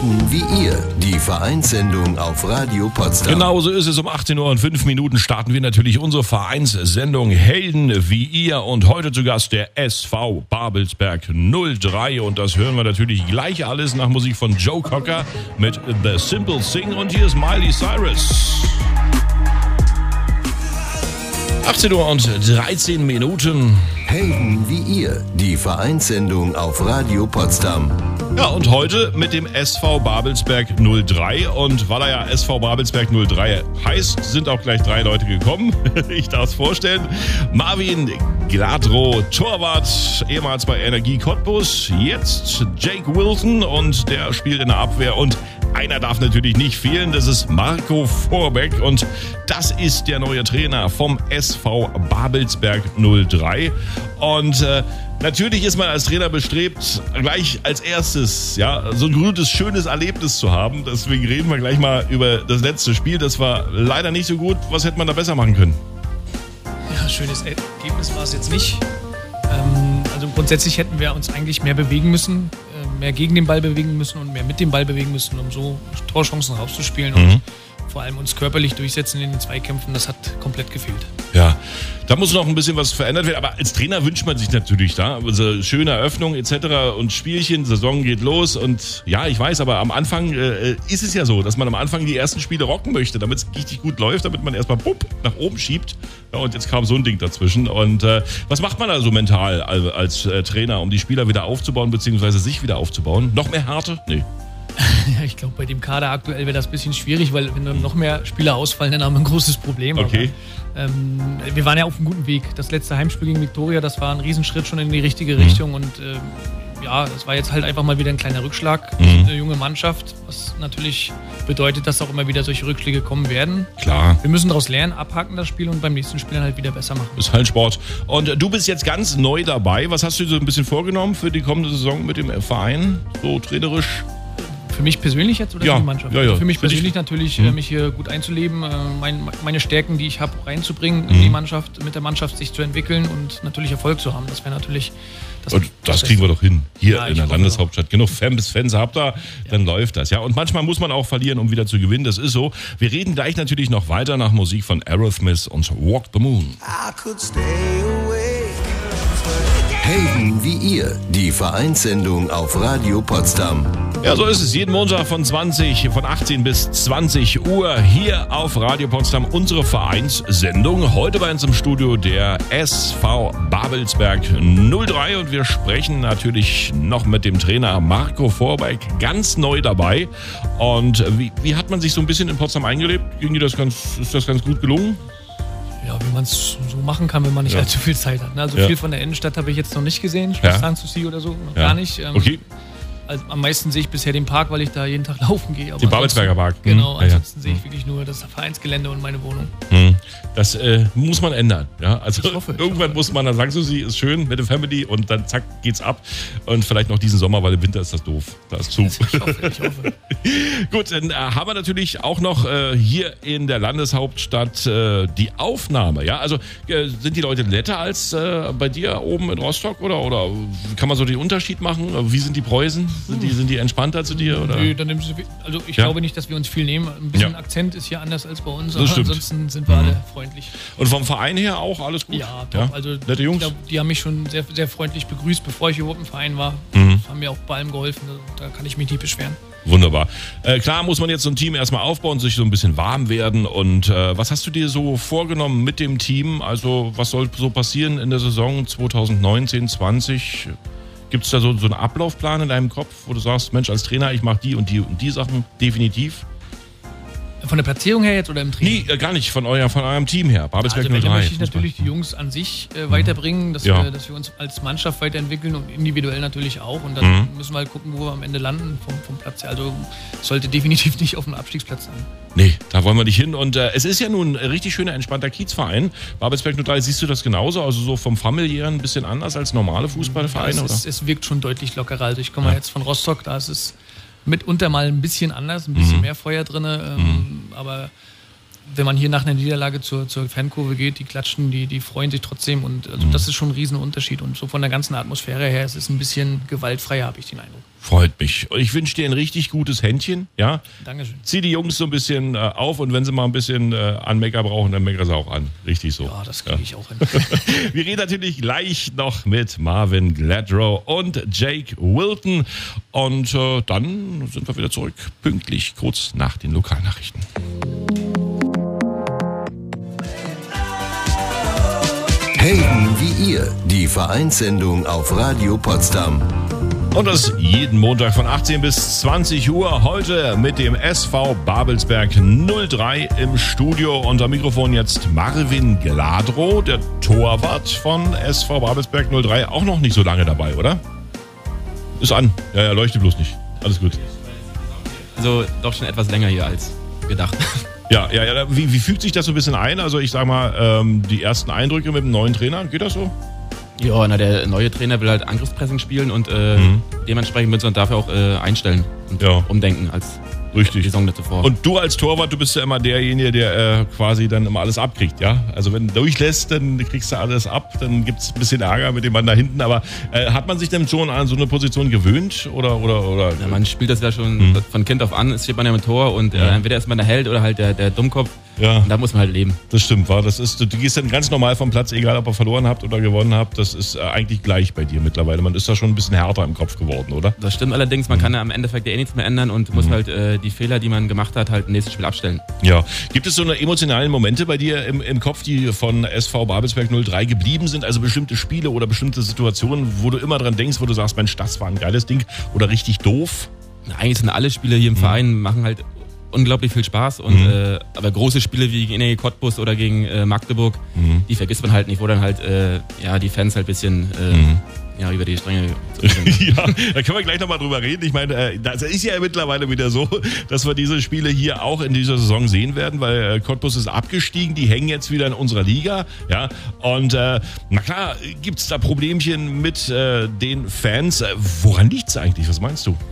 Helden wie ihr, die Vereinssendung auf Radio Potsdam. Genau so ist es. Um 18:05 Uhr starten wir natürlich unsere Vereinssendung Helden wie ihr. Und heute zu Gast der SV Babelsberg 03. Und das hören wir natürlich gleich alles nach Musik von Joe Cocker mit The Simple Thing. Und hier ist Miley Cyrus. 18:13 Uhr. Helden wie ihr, die Vereinssendung auf Radio Potsdam. Ja, und heute mit dem SV Babelsberg 03. Und weil er ja SV Babelsberg 03 heißt, sind auch gleich 3 Leute gekommen. Ich darf es vorstellen. Marvin Gladrow, Torwart, ehemals bei Energie Cottbus. Jetzt Jake Wilson und der spielt in der Abwehr. Und einer darf natürlich nicht fehlen, das ist Marco Vorbeck. Und das ist der neue Trainer vom SV Babelsberg 03. Und natürlich ist man als Trainer bestrebt, gleich als erstes so ein gutes, schönes Erlebnis zu haben. Deswegen reden wir gleich mal über das letzte Spiel. Das war leider nicht so gut. Was hätte man da besser machen können? Ja, schönes Ergebnis war es jetzt nicht. Also grundsätzlich hätten wir uns eigentlich mehr bewegen müssen, mehr gegen den Ball bewegen müssen und mehr mit dem Ball bewegen müssen, um so Torchancen rauszuspielen und vor allem uns körperlich durchsetzen in den Zweikämpfen. Das hat komplett gefehlt. Ja, da muss noch ein bisschen was verändert werden. Aber als Trainer wünscht man sich natürlich da also schöne Eröffnung etc. und Spielchen, Saison geht los. Und ja, ich weiß, aber am Anfang ist es ja so, dass man am Anfang die ersten Spiele rocken möchte, damit es richtig gut läuft, damit man erstmal nach oben schiebt. Ja, und jetzt kam so ein Ding dazwischen. Und was macht man also mental als Trainer, um die Spieler wieder aufzubauen, beziehungsweise sich wieder aufzubauen? Noch mehr Härte? Nee. Ja, ich glaube, bei dem Kader aktuell wäre das ein bisschen schwierig, weil wenn dann noch mehr Spieler ausfallen, dann haben wir ein großes Problem. Okay. Aber, wir waren ja auf einem guten Weg. Das letzte Heimspiel gegen Viktoria, das war ein Riesenschritt schon in die richtige Richtung. Und es war jetzt halt einfach mal wieder ein kleiner Rückschlag. Eine junge Mannschaft, was natürlich bedeutet, dass auch immer wieder solche Rückschläge kommen werden. Klar. Wir müssen daraus lernen, abhaken das Spiel und beim nächsten Spiel dann halt wieder besser machen. Ist halt Sport. Und du bist jetzt ganz neu dabei. Was hast du dir so ein bisschen vorgenommen für die kommende Saison mit dem Verein, so trainerisch? Für mich persönlich jetzt oder ja, für die Mannschaft? Ja. Für mich persönlich natürlich, mich hier gut einzuleben, meine Stärken, die ich habe, reinzubringen in die Mannschaft, mit der Mannschaft sich zu entwickeln und natürlich Erfolg zu haben. Das wäre natürlich und das kriegen wir doch hin. Hier ja, in der Landeshauptstadt. Genug Fans habt ihr, dann läuft das. Ja, und manchmal muss man auch verlieren, um wieder zu gewinnen. Das ist so. Wir reden gleich natürlich noch weiter nach Musik von Aerosmith und Walk the Moon. I could stay away. Helden wie ihr, die Vereinssendung auf Radio Potsdam. Ja, so ist es. Jeden Montag von 18 bis 20 Uhr hier auf Radio Potsdam unsere Vereinssendung. Heute bei uns im Studio der SV Babelsberg 03 und wir sprechen natürlich noch mit dem Trainer Marco Vorbeck, ganz neu dabei. Und wie hat man sich so ein bisschen in Potsdam eingelebt? Ist das ganz gut gelungen? Ja, wie man es so machen kann, wenn man nicht allzu viel Zeit hat. Also viel von der Innenstadt habe ich jetzt noch nicht gesehen, San-Souci oder so, noch gar nicht. Okay. Also am meisten sehe ich bisher den Park, weil ich da jeden Tag laufen gehe. Den Babelsberger Park. Genau, ansonsten sehe ich wirklich nur das Vereinsgelände und meine Wohnung. Das muss man ändern. Ja? Also ich hoffe. Muss man dann sagen, sie ist schön mit der Family und dann zack geht's ab. Und vielleicht noch diesen Sommer, weil im Winter ist das doof. Da ist zu. Ich hoffe. Gut, dann haben wir natürlich auch noch hier in der Landeshauptstadt die Aufnahme. Ja? Also sind die Leute netter als bei dir oben in Rostock oder kann man so den Unterschied machen? Wie sind die Preußen? Sind die entspannter zu dir? Oder? Nö, dann nimmst du, also ich glaube nicht, dass wir uns viel nehmen. Ein bisschen Akzent ist hier anders als bei uns, aber ansonsten sind wir alle freundlich. Und vom Verein her auch alles gut? Ja, top. Also nette Jungs? Ich glaub, die haben mich schon sehr, sehr freundlich begrüßt, bevor ich überhaupt im Verein war. Haben mir auch bei allem geholfen, da kann ich mich nicht beschweren. Wunderbar. Klar muss man jetzt so ein Team erstmal aufbauen, sich so ein bisschen warm werden. Und was hast du dir so vorgenommen mit dem Team? Also was soll so passieren in der Saison 2019/20? Gibt es da so einen Ablaufplan in deinem Kopf, wo du sagst, Mensch, als Trainer, ich mache die und die und die Sachen definitiv? Von der Platzierung her jetzt oder im Training? Nee, gar nicht, von eurem Team her. Babelsberg 03. Da möchte ich natürlich die Jungs an sich weiterbringen, dass wir uns als Mannschaft weiterentwickeln und individuell natürlich auch. Und dann müssen wir halt gucken, wo wir am Ende landen vom Platz her. Also sollte definitiv nicht auf dem Abstiegsplatz sein. Nee, da wollen wir nicht hin. Und es ist ja nun ein richtig schöner, entspannter Kiezverein. Babelsberg 03, siehst du das genauso? Also so vom familiären ein bisschen anders als normale Fußballvereine? Ja, es wirkt schon deutlich lockerer. Also ich komme jetzt von Rostock, da ist es mitunter mal ein bisschen anders, ein bisschen mehr Feuer drin. Aber wenn man hier nach einer Niederlage zur Fankurve geht, die klatschen, die freuen sich trotzdem. Und also das ist schon ein Riesenunterschied. Und so von der ganzen Atmosphäre her, es ist ein bisschen gewaltfreier, habe ich den Eindruck. Freut mich. Ich wünsche dir ein richtig gutes Händchen, ja? Dankeschön. Zieh die Jungs so ein bisschen auf und wenn sie mal ein bisschen Anmecker brauchen, dann meckern sie auch an. Richtig so. Ja, das kriege ich auch hin. Wir reden natürlich gleich noch mit Marvin Gladrow und Jake Wilton und dann sind wir wieder zurück, pünktlich kurz nach den Lokalnachrichten. Helden wie ihr, die Vereinssendung auf Radio Potsdam. Und das jeden Montag von 18 bis 20 Uhr. Heute mit dem SV Babelsberg 03 im Studio. Unter Mikrofon jetzt Marvin Gladrow, der Torwart von SV Babelsberg 03. Auch noch nicht so lange dabei, oder? Ist an. Ja, leuchtet bloß nicht. Alles gut. Also doch schon etwas länger hier als gedacht. Ja. Wie fügt sich das so ein bisschen ein? Also ich sag mal, die ersten Eindrücke mit dem neuen Trainer, geht das so? Ja, der neue Trainer will halt Angriffspressing spielen und dementsprechend müssen wir dafür auch einstellen und umdenken als Richtig. die Saison zuvor. Und du als Torwart, du bist ja immer derjenige, der quasi dann immer alles abkriegt, ja? Also wenn du durchlässt, dann kriegst du alles ab, dann gibt es ein bisschen Ärger mit dem Mann da hinten, aber hat man sich denn schon an so eine Position gewöhnt oder? Ja, man spielt das ja schon von Kind auf an, steht man ja im Tor und entweder ist man der Held oder halt der Dummkopf. Ja. Und da muss man halt leben. Das stimmt, war. Du gehst dann ganz normal vom Platz, egal ob ihr verloren habt oder gewonnen habt. Das ist eigentlich gleich bei dir mittlerweile. Man ist da schon ein bisschen härter im Kopf geworden, oder? Das stimmt allerdings. Man kann ja am Endeffekt ja nichts mehr ändern und muss halt die Fehler, die man gemacht hat, halt im nächsten Spiel abstellen. Ja. Gibt es so eine emotionalen Momente bei dir im Kopf, die von SV Babelsberg 03 geblieben sind? Also bestimmte Spiele oder bestimmte Situationen, wo du immer dran denkst, wo du sagst, Mensch, das war ein geiles Ding oder richtig doof? Na, eigentlich sind alle Spiele hier im Verein, machen halt unglaublich viel Spaß und aber große Spiele wie gegen Cottbus oder gegen Magdeburg, die vergisst man halt nicht, wo dann halt die Fans halt ein bisschen über die Stränge Ja, da können wir gleich nochmal drüber reden. Ich meine, das ist ja mittlerweile wieder so, dass wir diese Spiele hier auch in dieser Saison sehen werden, weil Cottbus ist abgestiegen, die hängen jetzt wieder in unserer Liga, ja, und na klar, gibt's da Problemchen mit den Fans. Woran liegt's eigentlich? Was meinst du?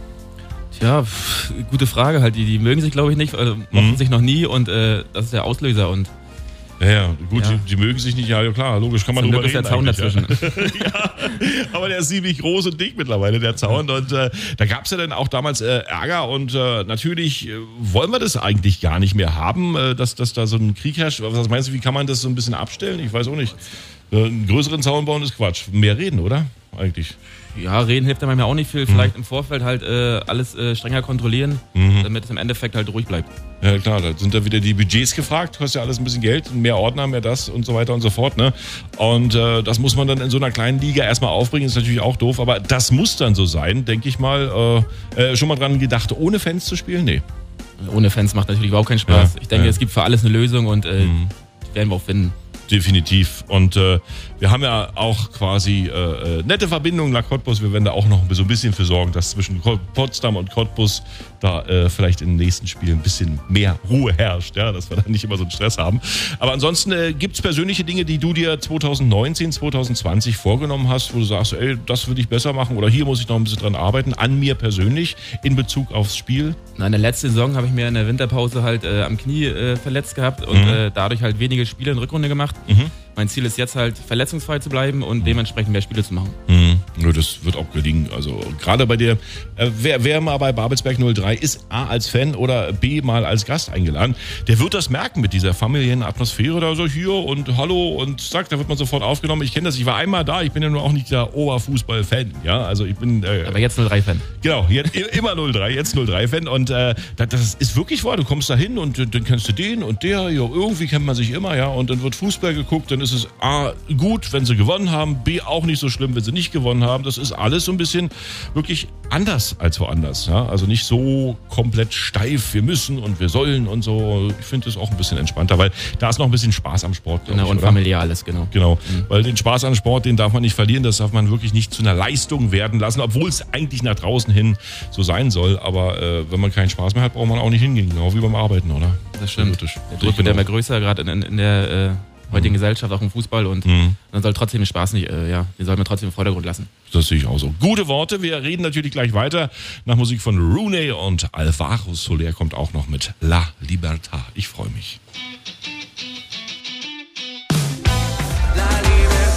Ja, gute Frage halt. Die mögen sich, glaube ich, nicht, mochten sich noch nie und das ist der Auslöser und ja, gut, ja. Die mögen sich nicht, ja klar, logisch, kann man drüber reden. Ist der Zaun dazwischen. Ja, aber der ist ziemlich groß und dick mittlerweile, der Zaun. Und da gab es ja dann auch damals Ärger und natürlich wollen wir das eigentlich gar nicht mehr haben, dass da so ein Krieg herrscht. Was meinst du, wie kann man das so ein bisschen abstellen? Ich weiß auch nicht. Einen größeren Zaun bauen ist Quatsch. Mehr reden, oder? Eigentlich. Ja, reden hilft ja auch nicht viel. Vielleicht im Vorfeld halt alles strenger kontrollieren, damit es im Endeffekt halt ruhig bleibt. Ja klar, da sind da wieder die Budgets gefragt, kostet ja alles ein bisschen Geld, mehr Ordner, mehr das und so weiter und so fort, ne? Und das muss man dann in so einer kleinen Liga erstmal aufbringen, ist natürlich auch doof, aber das muss dann so sein, denke ich mal. Schon mal dran gedacht, ohne Fans zu spielen? Nee. Ohne Fans macht natürlich überhaupt keinen Spaß. Ich denke, es gibt für alles eine Lösung und die werden wir auch finden. Definitiv. Und wir haben ja auch quasi nette Verbindungen nach Cottbus. Wir werden da auch noch so ein bisschen für sorgen, dass zwischen Potsdam und Cottbus da vielleicht in den nächsten Spielen ein bisschen mehr Ruhe herrscht, ja, dass wir da nicht immer so einen Stress haben. Aber ansonsten gibt es persönliche Dinge, die du dir 2019, 2020 vorgenommen hast, wo du sagst, ey, das will ich besser machen oder hier muss ich noch ein bisschen dran arbeiten, an mir persönlich in Bezug aufs Spiel? Na, in der letzten Saison habe ich mir in der Winterpause halt am Knie verletzt gehabt und dadurch halt wenige Spiele in Rückrunde gemacht. Mein Ziel ist jetzt halt verletzungsfrei zu bleiben und dementsprechend mehr Spiele zu machen. Ja, das wird auch gelingen. Also gerade bei dir, wer mal bei Babelsberg 03 ist, A als Fan oder B mal als Gast eingeladen, der wird das merken mit dieser familiären Atmosphäre da so hier und hallo und zack, da wird man sofort aufgenommen. Ich kenne das, ich war einmal da, ich bin ja nur auch nicht der Oberfußball-Fan, ja, also ich bin... aber jetzt 03-Fan. Genau, immer 03, jetzt 03-Fan und das ist wirklich wahr, du kommst da hin und dann kennst du den und der, ja, irgendwie kennt man sich immer, ja, und dann wird Fußball geguckt, dann ist es A, gut, wenn sie gewonnen haben, B, auch nicht so schlimm, wenn sie nicht gewonnen haben. Das ist alles so ein bisschen wirklich anders als woanders. Ja? Also nicht so komplett steif, wir müssen und wir sollen und so. Ich finde das auch ein bisschen entspannter, weil da ist noch ein bisschen Spaß am Sport. Genau, und familiär alles, genau. Genau, weil den Spaß am Sport, den darf man nicht verlieren, das darf man wirklich nicht zu einer Leistung werden lassen, obwohl es eigentlich nach draußen hin so sein soll. Aber wenn man keinen Spaß mehr hat, braucht man auch nicht hingehen, genau wie beim Arbeiten, oder? Das stimmt. Der Druck wird ja immer größer, gerade in der heutigen Gesellschaft, auch im Fußball und dann soll trotzdem den Spaß nicht, den soll man trotzdem im Vordergrund lassen. Das sehe ich auch so. Gute Worte, wir reden natürlich gleich weiter. Nach Musik von Rooney und Alvaro Soler kommt auch noch mit La Libertad. Ich freue mich. La libertad.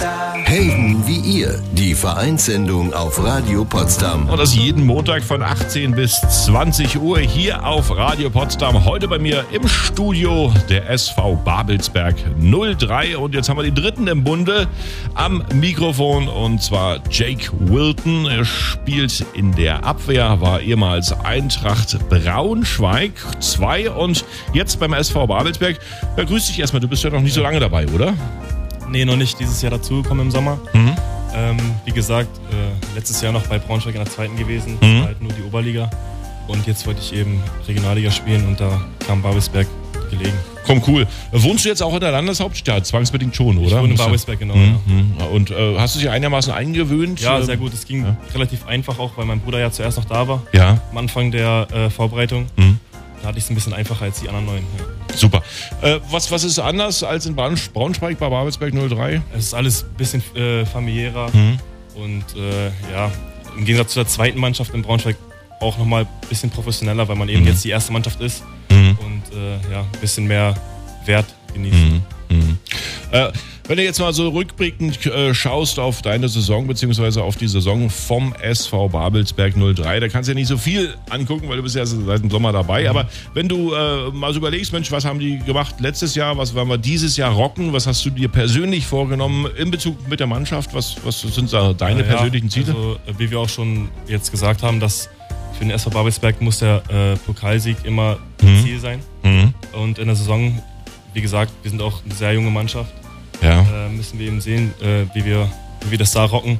Helden wie ihr, die Vereinssendung auf Radio Potsdam. Und das jeden Montag von 18 bis 20 Uhr hier auf Radio Potsdam. Heute bei mir im Studio der SV Babelsberg 03. Und jetzt haben wir den dritten im Bunde am Mikrofon, und zwar Jake Wilton. Er spielt in der Abwehr, war ehemals Eintracht Braunschweig 2 und jetzt beim SV Babelsberg. Ja, grüß dich erstmal, du bist ja noch nicht so lange dabei, oder? Nee, noch nicht dieses Jahr dazugekommen im Sommer. Wie gesagt, letztes Jahr noch bei Braunschweig in der 2. gewesen, halt nur die Oberliga. Und jetzt wollte ich eben Regionalliga spielen und da kam Babelsberg gelegen. Komm, cool. Wohnst du jetzt auch in der Landeshauptstadt? Zwangsbedingt schon, oder? Ich wohne in Babelsberg, genau. Ja. Und hast du dich einigermaßen eingewöhnt? Ja, sehr gut. Es ging relativ einfach auch, weil mein Bruder ja zuerst noch da war. Ja. Am Anfang der Vorbereitung. Da hatte ich es ein bisschen einfacher als die anderen 9. Ja. Super. Was ist anders als in Braunschweig bei Babelsberg 03? Es ist alles ein bisschen familiärer und im Gegensatz zur zweiten Mannschaft in Braunschweig auch nochmal ein bisschen professioneller, weil man eben jetzt die erste Mannschaft ist und ein bisschen mehr Wert genießt. Wenn du jetzt mal so rückblickend schaust auf deine Saison beziehungsweise auf die Saison vom SV Babelsberg 03, da kannst du ja nicht so viel angucken, weil du bist ja seit dem Sommer dabei, aber wenn du mal so überlegst, Mensch, was haben die gemacht letztes Jahr, was werden wir dieses Jahr rocken, was hast du dir persönlich vorgenommen in Bezug mit der Mannschaft, was sind da deine persönlichen Ziele? Also, wie wir auch schon jetzt gesagt haben, dass für den SV Babelsberg muss der Pokalsieg immer Ziel sein und in der Saison, wie gesagt, wir sind auch eine sehr junge Mannschaft. Ja. Müssen wir eben sehen, wie wir das da rocken.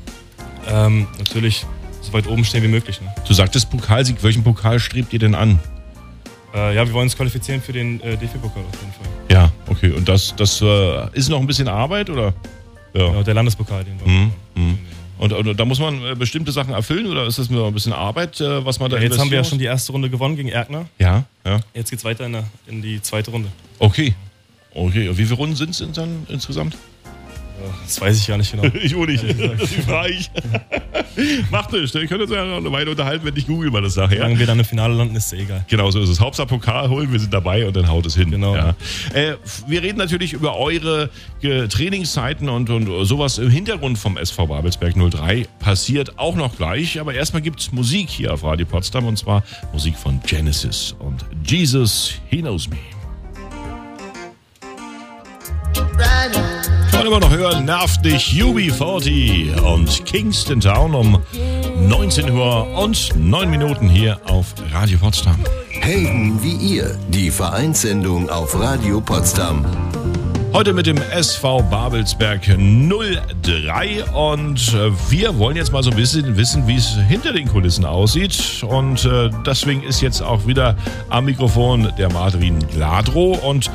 Natürlich so weit oben stehen wie möglich. Ne? Du sagtest Pokalsieg, welchen Pokal strebt ihr denn an? Wir wollen uns qualifizieren für den DFB-Pokal auf jeden Fall. Ja, okay. Und das ist noch ein bisschen Arbeit, oder? Ja. Genau, der Landespokal, den wollen wir. Und da muss man bestimmte Sachen erfüllen, oder ist das nur ein bisschen Arbeit, was man da jetzt haben wir ja schon die erste Runde gewonnen gegen Erkner. Ja. Jetzt geht's weiter in die zweite Runde. Okay. Und wie viele Runden sind es dann insgesamt? Das weiß ich gar nicht genau. Ich auch nicht. Das frage ich. Macht nichts. Wir können uns ja noch eine Weile unterhalten, wenn ich google mal das nachher. Solange wir dann im Finale landen, ist es egal. Genau, so ist es. Hauptsache Pokal holen, wir sind dabei und dann haut es hin. Genau. Ja. Wir reden natürlich über eure Trainingszeiten und sowas im Hintergrund vom SV Babelsberg 03 passiert auch noch gleich. Aber erstmal gibt es Musik hier auf Radio Potsdam, und zwar Musik von Genesis und Jesus, He Knows Me. Wollen wir noch hören, nervt dich UB40 und Kingston Town um 19 Uhr und 9 Minuten hier auf Radio Potsdam. Helden wie ihr, die Vereinssendung auf Radio Potsdam. Heute mit dem SV Babelsberg 03 und wir wollen jetzt mal so ein bisschen wissen, wie es hinter den Kulissen aussieht, und deswegen ist jetzt auch wieder am Mikrofon der Marvin Gladrow, und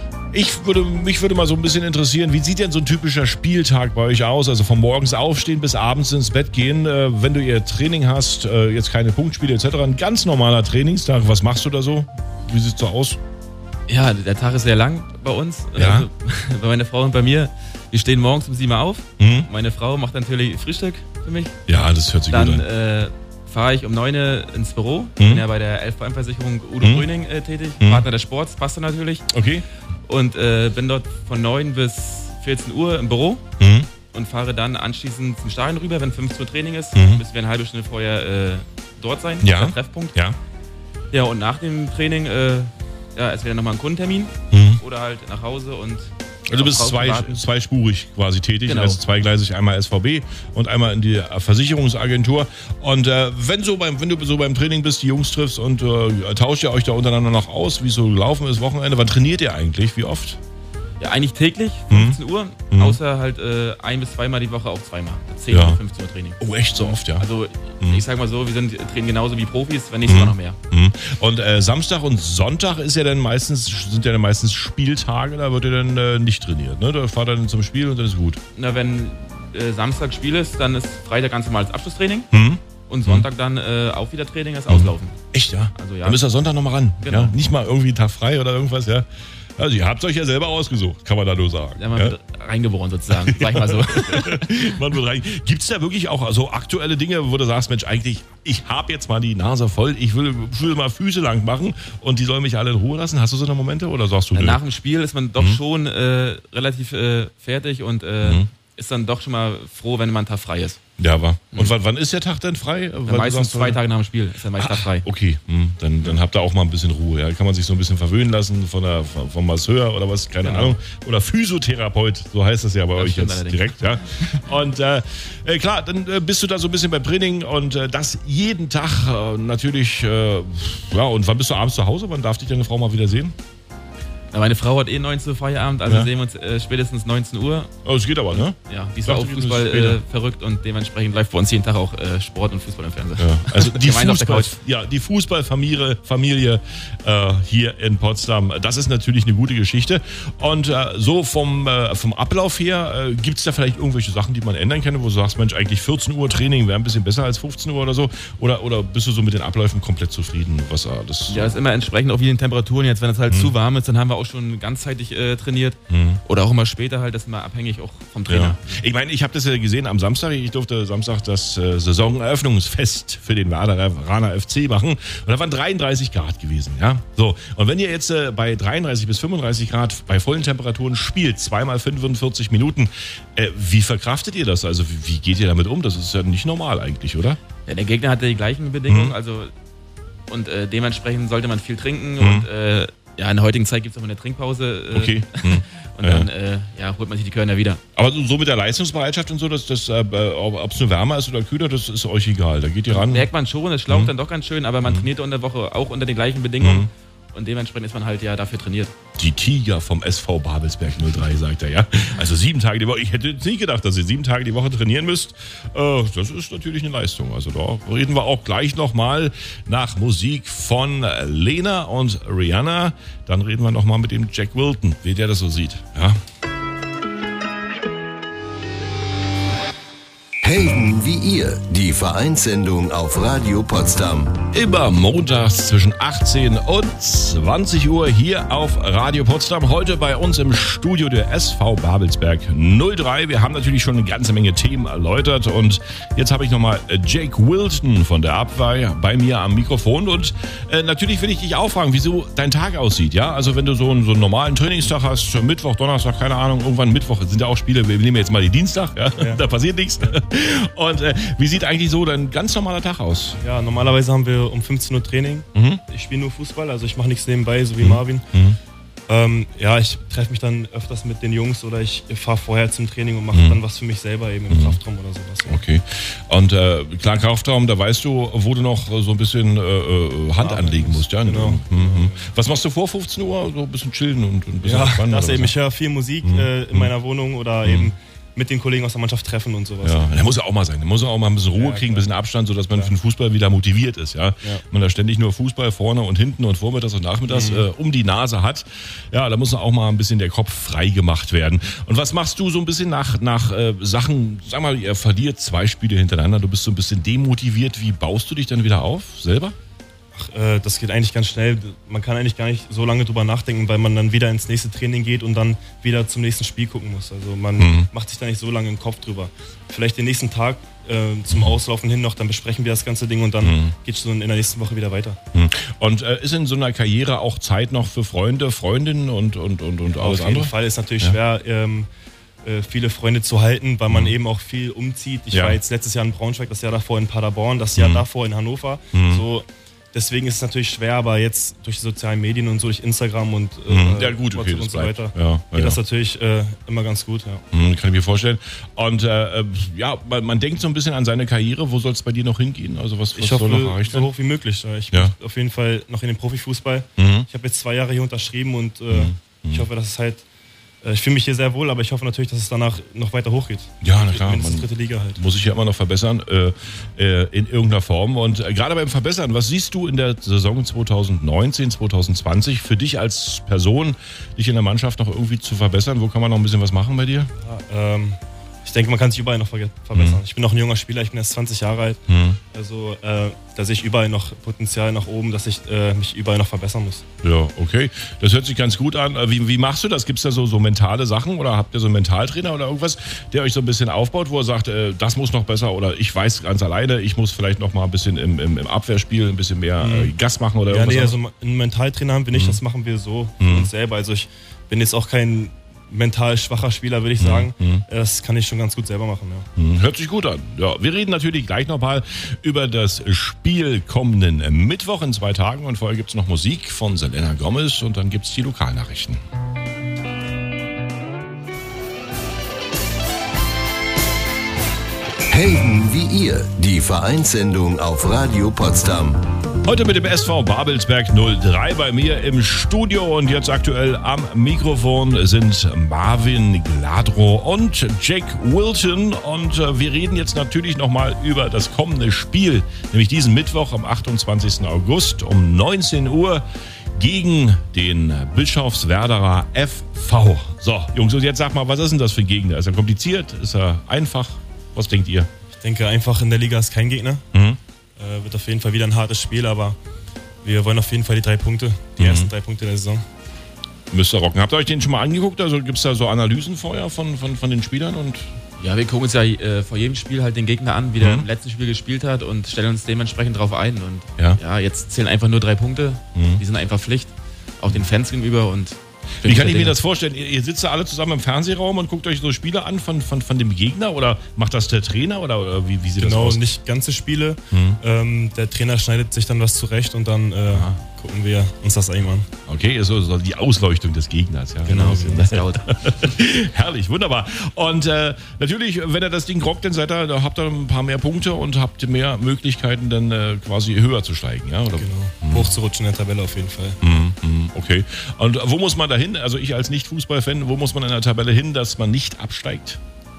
mich würde mal so ein bisschen interessieren, wie sieht denn so ein typischer Spieltag bei euch aus? Also von morgens aufstehen bis abends ins Bett gehen, wenn du ihr Training hast, jetzt keine Punktspiele etc., ein ganz normaler Trainingstag, was machst du da so? Wie sieht es so aus? Ja, der Tag ist sehr lang bei uns. Ja. Also, bei meiner Frau und bei mir. Wir stehen morgens um 7 Uhr auf. Meine Frau macht natürlich Frühstück für mich. Ja, das hört sich gut an. Dann fahre ich um 9 Uhr ins Büro. Bin ja bei der Elfvereinsversicherung Udo Gröning tätig. Partner des Sports, passt dann natürlich. Okay. Und bin dort von 9 bis 14 Uhr im Büro und fahre dann anschließend zum Stadion rüber, wenn 15 Uhr Training ist. Müssen wir eine halbe Stunde vorher dort sein, Ja. der Treffpunkt. Ja. Ja, und nach dem Training entweder nochmal einen Kundentermin oder halt nach Hause und Also du bist zweispurig quasi tätig, Genau. also zweigleisig, einmal SVB und einmal in die Versicherungsagentur. Und wenn du so beim Training bist, die Jungs triffst und tauscht ihr euch da untereinander noch aus, wie es so gelaufen ist, Wochenende, wann trainiert ihr eigentlich, wie oft? Ja, eigentlich täglich, 15 Uhr, außer halt 1 bis 2 Mal die Woche auch zweimal. 10 Ja. und 15 Uhr Training. Oh, echt so oft, ja. Also ich sag mal so, wir trainieren genauso wie Profis, wenn nicht sogar noch mehr. Und Samstag und Sonntag sind ja dann meistens Spieltage, da wird ja dann nicht trainiert, ne? Da fahrt dann zum Spiel und dann ist gut. Na, wenn Samstag Spiel ist, dann ist Freitag ganz normales Abschlusstraining und Sonntag dann auch wieder Training, das Auslaufen. Echt, ja? Also ja. Dann müsst ihr Sonntag nochmal ran. Genau. Ja? Nicht mal irgendwie einen Tag frei oder irgendwas, ja? Also ihr habt euch ja selber ausgesucht, kann man da nur sagen. Ja, man wird reingeboren sozusagen, sag ich mal so. Man wird rein. Gibt es da wirklich auch so aktuelle Dinge, wo du sagst, Mensch, eigentlich, ich habe jetzt mal die Nase voll, ich will mal Füße lang machen und die sollen mich alle in Ruhe lassen? Hast du so eine Momente oder sagst du nö? Nach dem Spiel ist man doch schon relativ fertig und ist dann doch schon mal froh, wenn man einen Tag frei ist. Ja, aber. Und wann ist der Tag denn frei? Meistens 2 Tage nach dem Spiel ist der meiste Tag frei. Okay, dann habt ihr auch mal ein bisschen Ruhe. Ja? Kann man sich so ein bisschen verwöhnen lassen vom Masseur oder was, keine Ahnung. Oder Physiotherapeut, so heißt das ja bei euch jetzt allerdings. Direkt. Ja? Und klar, dann bist du da so ein bisschen beim Training und das jeden Tag natürlich. Ja, und wann bist du abends zu Hause? Wann darf dich deine Frau mal wieder sehen? Ja, meine Frau hat 19 Uhr Feierabend, also sehen wir uns spätestens 19 Uhr. Oh, es geht aber, ne? Ja, die ist auch Fußball verrückt und dementsprechend läuft bei uns jeden Tag auch Sport und Fußball im Fernsehen. Ja. Also die Fußballfamilie hier in Potsdam, das ist natürlich eine gute Geschichte. Und so vom Ablauf her, gibt es da vielleicht irgendwelche Sachen, die man ändern kann, wo du sagst, Mensch, eigentlich 14 Uhr Training wäre ein bisschen besser als 15 Uhr oder so? Oder bist du so mit den Abläufen komplett zufrieden? Ja, ist immer entsprechend auch wie den Temperaturen jetzt, wenn es halt zu warm ist, dann haben wir auch schon ganzzeitig trainiert oder auch immer später halt, das ist immer abhängig auch vom Trainer. Ja. Ich meine, ich habe das ja gesehen am Samstag, ich durfte Samstag das Saisoneröffnungsfest für den Werderaner FC machen und da waren 33 Grad gewesen, ja. So, und wenn ihr jetzt bei 33 bis 35 Grad bei vollen Temperaturen spielt, 2 x 45 Minuten, wie verkraftet ihr das? Also wie geht ihr damit um? Das ist ja nicht normal eigentlich, oder? Ja, der Gegner hatte die gleichen Bedingungen, also und dementsprechend sollte man viel trinken und ja, in der heutigen Zeit gibt es auch eine Trinkpause. Okay. Und dann holt man sich die Körner wieder. Aber so mit der Leistungsbereitschaft und so, ob es nur wärmer ist oder kühler, das ist euch egal. Da geht ihr ran. Merkt man schon, das schlaucht dann doch ganz schön, aber man trainiert unter der Woche auch unter den gleichen Bedingungen. Und dementsprechend ist man halt ja dafür trainiert. Die Tiger vom SV Babelsberg 03, sagt er, ja. Also 7 Tage die Woche. Ich hätte jetzt nicht gedacht, dass ihr 7 Tage die Woche trainieren müsst. Das ist natürlich eine Leistung. Also da reden wir auch gleich nochmal nach Musik von Lena und Rihanna. Dann reden wir nochmal mit dem Jack Wilton, wie der das so sieht. Ja. Helden wie ihr, die Vereinssendung auf Radio Potsdam. Immer montags zwischen 18 und 20 Uhr hier auf Radio Potsdam. Heute bei uns im Studio der SV Babelsberg 03. Wir haben natürlich schon eine ganze Menge Themen erläutert und jetzt habe ich nochmal Jake Wilton von der Abwehr bei mir am Mikrofon und natürlich will ich dich auch fragen, wieso dein Tag aussieht. Ja, also wenn du so einen normalen Trainingstag hast, Mittwoch, Donnerstag, keine Ahnung, irgendwann Mittwoch sind ja auch Spiele, wir nehmen jetzt mal die Dienstag, ja. Da passiert nichts. Und wie sieht eigentlich so dein ganz normaler Tag aus? Ja, normalerweise haben wir um 15 Uhr Training. Ich spiele nur Fußball, also ich mache nichts nebenbei, so wie Marvin. Ich treffe mich dann öfters mit den Jungs oder ich fahre vorher zum Training und mache dann was für mich selber eben im Kraftraum oder sowas. Ja. Okay. Und klar, Kraftraum, da weißt du, wo du noch so ein bisschen Hand anlegen musst. Ja, genau. Was machst du vor 15 Uhr? So ein bisschen chillen und ein bisschen entspannen? Das eben. Ich höre viel Musik in meiner Wohnung oder eben mit den Kollegen aus der Mannschaft treffen und sowas. Ja, der muss ja auch mal sein. Der muss ja auch mal ein bisschen Ruhe kriegen, ein bisschen Abstand, sodass man für den Fußball wieder motiviert ist. Ja? Man da ständig nur Fußball vorne und hinten und vormittags und nachmittags um die Nase hat. Ja, da muss auch mal ein bisschen der Kopf frei gemacht werden. Und was machst du so ein bisschen nach Sachen, sag mal, ihr verliert 2 Spiele hintereinander, du bist so ein bisschen demotiviert. Wie baust du dich dann wieder auf, selber? Das geht eigentlich ganz schnell. Man kann eigentlich gar nicht so lange drüber nachdenken, weil man dann wieder ins nächste Training geht und dann wieder zum nächsten Spiel gucken muss. Also man macht sich da nicht so lange im Kopf drüber. Vielleicht den nächsten Tag zum Auslaufen hin noch, dann besprechen wir das ganze Ding und dann geht es in der nächsten Woche wieder weiter. Und ist in so einer Karriere auch Zeit noch für Freunde, Freundinnen und alles andere? Auf jeden Fall ist natürlich schwer, viele Freunde zu halten, weil man eben auch viel umzieht. Ich war jetzt letztes Jahr in Braunschweig, das Jahr davor in Paderborn, das Jahr davor in Hannover. Deswegen ist es natürlich schwer, aber jetzt durch die sozialen Medien und so, durch Instagram und WhatsApp und so weiter, geht das natürlich immer ganz gut. Ja. Kann ich mir vorstellen. Und man denkt so ein bisschen an seine Karriere. Wo soll es bei dir noch hingehen? Also was ich hoffe, soll noch erreicht werden? So hoch wie möglich. Ich bin auf jeden Fall noch in den Profifußball. Ich habe jetzt 2 Jahre hier unterschrieben und ich hoffe, dass es halt ich fühle mich hier sehr wohl, aber ich hoffe natürlich, dass es danach noch weiter hochgeht. Ja, na klar. Mindestens 3. Liga halt. Muss sich ja immer noch verbessern in irgendeiner Form. Und gerade beim Verbessern, was siehst du in der Saison 2019, 2020 für dich als Person, dich in der Mannschaft noch irgendwie zu verbessern? Wo kann man noch ein bisschen was machen bei dir? Ja, ich denke, man kann sich überall noch verbessern. Ich bin noch ein junger Spieler, ich bin erst 20 Jahre alt. Also da sehe ich überall noch Potenzial nach oben, dass ich mich überall noch verbessern muss. Ja, okay. Das hört sich ganz gut an. Wie machst du das? Gibt es da so mentale Sachen oder habt ihr so einen Mentaltrainer oder irgendwas, der euch so ein bisschen aufbaut, wo er sagt, das muss noch besser oder ich weiß ganz alleine, ich muss vielleicht noch mal ein bisschen im Abwehrspiel ein bisschen mehr Gas machen oder irgendwas? Ja, nee, also einen Mentaltrainer haben wir nicht, das machen wir so für uns selber. Also ich bin jetzt auch kein mental schwacher Spieler, würde ich sagen. Das kann ich schon ganz gut selber machen. Ja. Hört sich gut an. Ja, wir reden natürlich gleich nochmal über das Spiel kommenden Mittwoch in 2 Tagen. Und vorher gibt es noch Musik von Selena Gomez und dann gibt es die Lokalnachrichten. Helden wie ihr, die Vereinssendung auf Radio Potsdam. Heute mit dem SV Babelsberg 03 bei mir im Studio und jetzt aktuell am Mikrofon sind Marvin Gladrow und Jack Wilton und wir reden jetzt natürlich nochmal über das kommende Spiel, nämlich diesen Mittwoch am 28. August um 19 Uhr gegen den Bischofswerderer FV. So, Jungs, und jetzt sag mal, was ist denn das für ein Gegner? Ist er kompliziert? Ist er einfach? Was denkt ihr? Ich denke, einfach in der Liga ist kein Gegner. Wird auf jeden Fall wieder ein hartes Spiel, aber wir wollen auf jeden Fall die 3 Punkte, die ersten 3 Punkte der Saison. Müsst ihr rocken. Habt ihr euch den schon mal angeguckt? Also gibt es da so Analysen vorher von den Spielern? Und Ja, wir gucken uns ja vor jedem Spiel halt den Gegner an, wie der im letzten Spiel gespielt hat und stellen uns dementsprechend drauf ein. Und ja, jetzt zählen einfach nur 3 Punkte. Die sind einfach Pflicht, auch den Fans gegenüber. Und wie kann ich mir das vorstellen? Ihr sitzt da alle zusammen im Fernsehraum und guckt euch so Spiele an von dem Gegner oder macht das der Trainer oder wie sieht das aus? Genau, nicht ganze Spiele. Der Trainer schneidet sich dann was zurecht und dann gucken wir uns das eben an. Okay, so die Ausleuchtung des Gegners. Ja, genau, das Scout. Herrlich, wunderbar. Und natürlich, wenn ihr das Ding rockt, dann da habt ihr ein paar mehr Punkte und habt mehr Möglichkeiten, dann quasi höher zu steigen. Ja, oder? Genau, hochzurutschen in der Tabelle auf jeden Fall. Okay. Und wo muss man da hin? Also ich als Nicht-Fußball-Fan, wo muss man in der Tabelle hin, dass man nicht absteigt?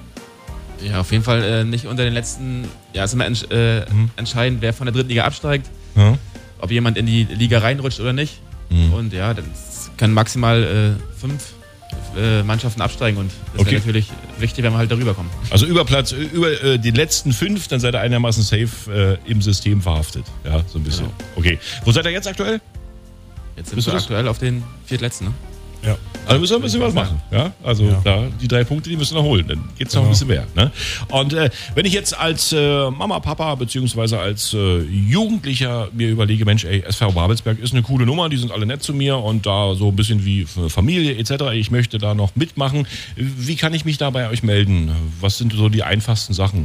Ja, auf jeden Fall nicht unter den letzten, ja, ist immer entscheidend, wer von der 3. Liga absteigt. Ob jemand in die Liga reinrutscht oder nicht. Und ja, das kann maximal 5 Mannschaften absteigen und das wäre natürlich wichtig, wenn wir halt darüber kommen. Also über die letzten 5, dann seid ihr einigermaßen safe im System verhaftet. Ja, so ein bisschen. Genau. Okay. Wo seid ihr jetzt aktuell? Jetzt sind wir aktuell auf den 4. Letzten, ne? Ja. Also müssen wir ein bisschen was machen. Ja? Also da, die 3 Punkte, die müssen wir holen. Dann geht es noch ein bisschen mehr. Ne? Und wenn ich jetzt als Mama, Papa beziehungsweise als Jugendlicher mir überlege, Mensch, ey, SV Babelsberg ist eine coole Nummer, die sind alle nett zu mir und da so ein bisschen wie Familie etc. Ich möchte da noch mitmachen. Wie kann ich mich da bei euch melden? Was sind so die einfachsten Sachen?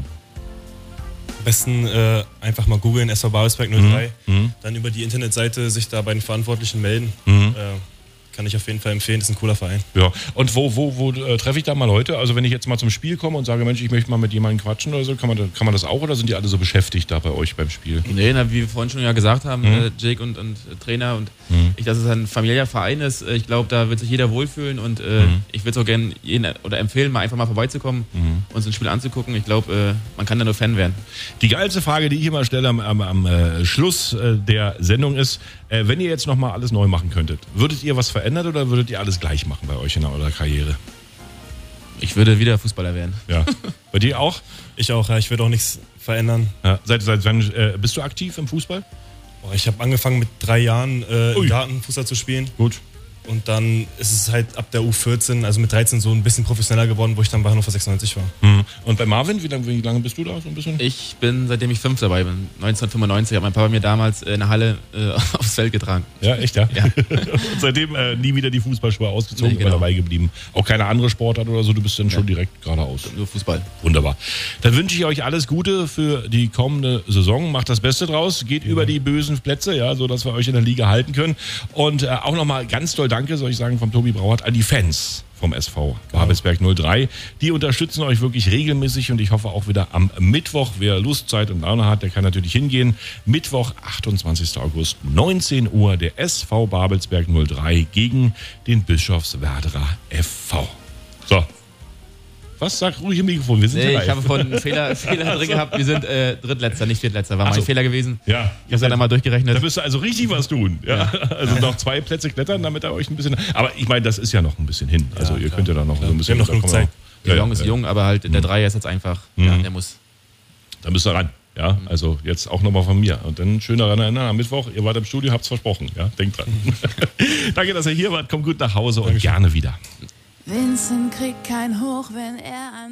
Am besten einfach mal googeln, SV Babelsberg 03, dann über die Internetseite sich da bei den Verantwortlichen melden. Kann ich auf jeden Fall empfehlen, das ist ein cooler Verein. Ja, und wo treffe ich da mal Leute? Also wenn ich jetzt mal zum Spiel komme und sage, Mensch, ich möchte mal mit jemandem quatschen oder so, kann man das auch oder sind die alle so beschäftigt da bei euch beim Spiel? Nee, wie wir vorhin schon ja gesagt haben, Jake und Trainer und ich, dass es ein familiärer Verein ist. Ich glaube, da wird sich jeder wohlfühlen und ich würde es auch gerne empfehlen, mal einfach mal vorbeizukommen, uns ein Spiel anzugucken. Ich glaube, man kann da nur Fan werden. Die geilste Frage, die ich immer stelle am Schluss der Sendung ist, wenn ihr jetzt nochmal alles neu machen könntet, würdet ihr was verändern oder würdet ihr alles gleich machen bei euch in eurer Karriere? Ich würde wieder Fußballer werden. Ja. Bei dir auch? Ich auch, ja. Ich würde auch nichts verändern. Ja. Seit wann bist du aktiv im Fußball? Ich habe angefangen mit 3 Jahren im Garten Fußball zu spielen. Gut. Und dann ist es halt ab der U14, also mit 13 so ein bisschen professioneller geworden, wo ich dann bei Hannover 96 war. Und bei Marvin, wie lange bist du da so ein bisschen? Ich bin, seitdem ich 5 dabei bin, 1995, hat mein Papa mir damals in der Halle aufs Feld getragen. Ja, echt, ja? Und seitdem nie wieder die Fußballschuhe ausgezogen, immer dabei geblieben. Auch keine andere Sportart oder so, du bist dann schon direkt geradeaus. Nur Fußball. Wunderbar. Dann wünsche ich euch alles Gute für die kommende Saison. Macht das Beste draus, geht über die bösen Plätze, ja, so dass wir euch in der Liga halten können. Und auch nochmal ganz doll Danke, soll ich sagen, vom Tobi Brauert an die Fans vom SV Babelsberg 03. Die unterstützen euch wirklich regelmäßig und ich hoffe auch wieder am Mittwoch. Wer Lust, Zeit und Laune hat, der kann natürlich hingehen. Mittwoch, 28. August, 19 Uhr, der SV Babelsberg 03 gegen den Bischofswerderer FV. So. Was? Sag ruhig im Mikrofon, wir sind live. Ich habe vorhin einen Fehler drin gehabt. Wir sind Drittletzter, nicht Viertletzter. War mein Fehler gewesen. Ja. Ich habe dann einmal durchgerechnet. Da müsst ihr also richtig was tun. Ja. Also noch 2 Plätze klettern, damit er euch ein bisschen... Aber ich meine, das ist ja noch ein bisschen hin. Also ihr könnt ja da noch so ein bisschen... Wir haben noch genug Zeit. Die Saison ist jung, aber halt der Dreier ist jetzt einfach... Ja, der muss... Da müsst ihr ran. Ja, also jetzt auch nochmal von mir. Und dann schön daran erinnern, am Mittwoch, ihr wart im Studio, habt's versprochen. Ja, denkt dran. Danke, dass ihr hier wart. Kommt gut nach Hause und gerne wieder. Vincent kriegt kein Hoch, wenn er